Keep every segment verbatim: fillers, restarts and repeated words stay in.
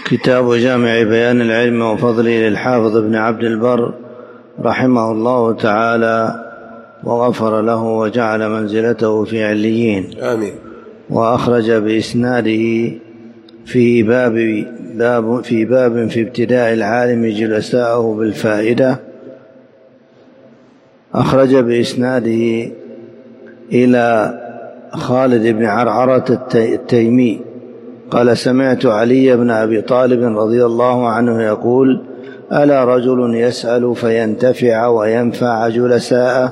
كتاب جامع بيان العلم وفضله للحافظ ابن عبد البر رحمه الله تعالى وغفر له وجعل منزلته في عليين. آمين. وأخرج بإسناده في باب, باب في باب في ابتداء العالم جلساءه بالفائدة. أخرج بإسناده إلى خالد بن عرعرة التيمي قال: سمعت علي بن أبي طالب رضي الله عنه يقول: ألا رجل يسأل فينتفع وينفع جلساءه؟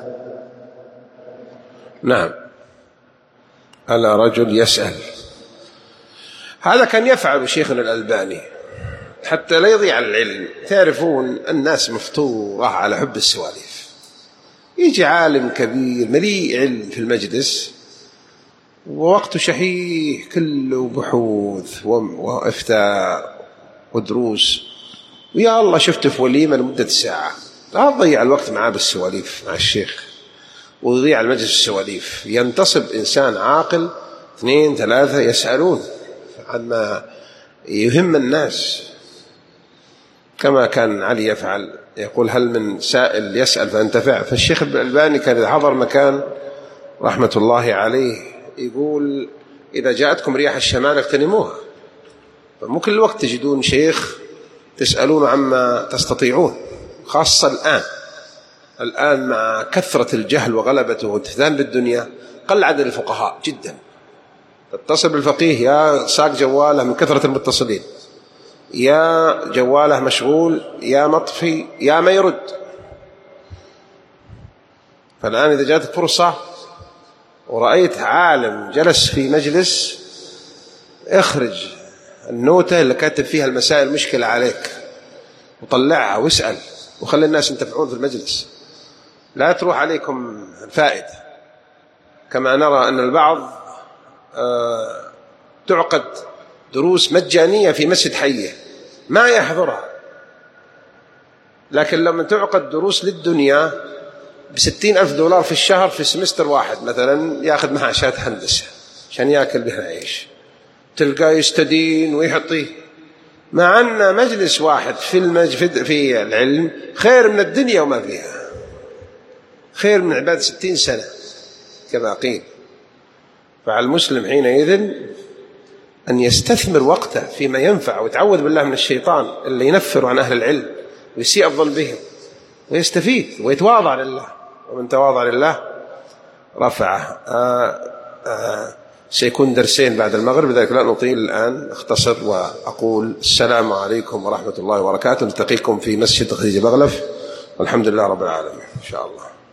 نعم، ألا رجل يسأل. هذا كان يفعل شيخنا الألباني حتى لا يضيع العلم. تعرفون الناس مفطورة على حب السواليف. يجي عالم كبير مليء علم في المجلس ووقته شحيح كله بحوث وافتاء ودروس، ويا الله شفته في وليمة لمدة ساعة. لا تضيع الوقت معاه بالسواليف مع الشيخ ويضيع المجلس السواليف. ينتصب إنسان عاقل اثنين ثلاثة يسألون عما يهم الناس، كما كان علي يفعل، يقول: هل من سائل يسأل فانتفع؟ فالشيخ الألباني كان إذا حضر مكان رحمة الله عليه يقول: إذا جاءتكم رياح الشمال اغتنموها. فمو كل الوقت تجدون شيخ تسألون عما تستطيعون، خاصة الآن الآن مع كثرة الجهل وغلبته والتفتان بالدنيا قل عدد الفقهاء جدا. تتصل بالفقيه يا ساق جواله من كثرة المتصلين، يا جواله مشغول، يا مطفي، يا ما يرد. فالآن إذا جاءتك فرصة ورأيت عالم جلس في مجلس، اخرج النوتة اللي كاتب فيها المسائل المشكلة عليك وطلعها واسأل وخلي الناس ينتفعون في المجلس. لا تروح عليكم الفائدة. كما نرى أن البعض تعقد دروس مجانية في مسجد حيه ما يحضرها، لكن لما تعقد دروس للدنيا بستين ألف دولار في الشهر في سمستر واحد مثلا، يأخذ معاشات هندسة عشان يأكل بها عيش، تلقاه يستدين ويحطيه. مع أن مجلس واحد في المجد في العلم خير من الدنيا وما فيها، خير من عبادة ستين سنة كما قيل. فعلى المسلم حينئذ أن يستثمر وقته فيما ينفع ويتعوذ بالله من الشيطان اللي ينفر عن أهل العلم ويسيء الظن بهم، ويستفيد ويتواضع لله، ومن تواضع لله رفعه. آآ آآ سيكون درسين بعد المغرب، لذلك لا نطيل الآن، اختصر وأقول السلام عليكم ورحمة الله وبركاته. نلتقيكم في مسجد خديجة بغلف، والحمد لله رب العالمين إن شاء الله.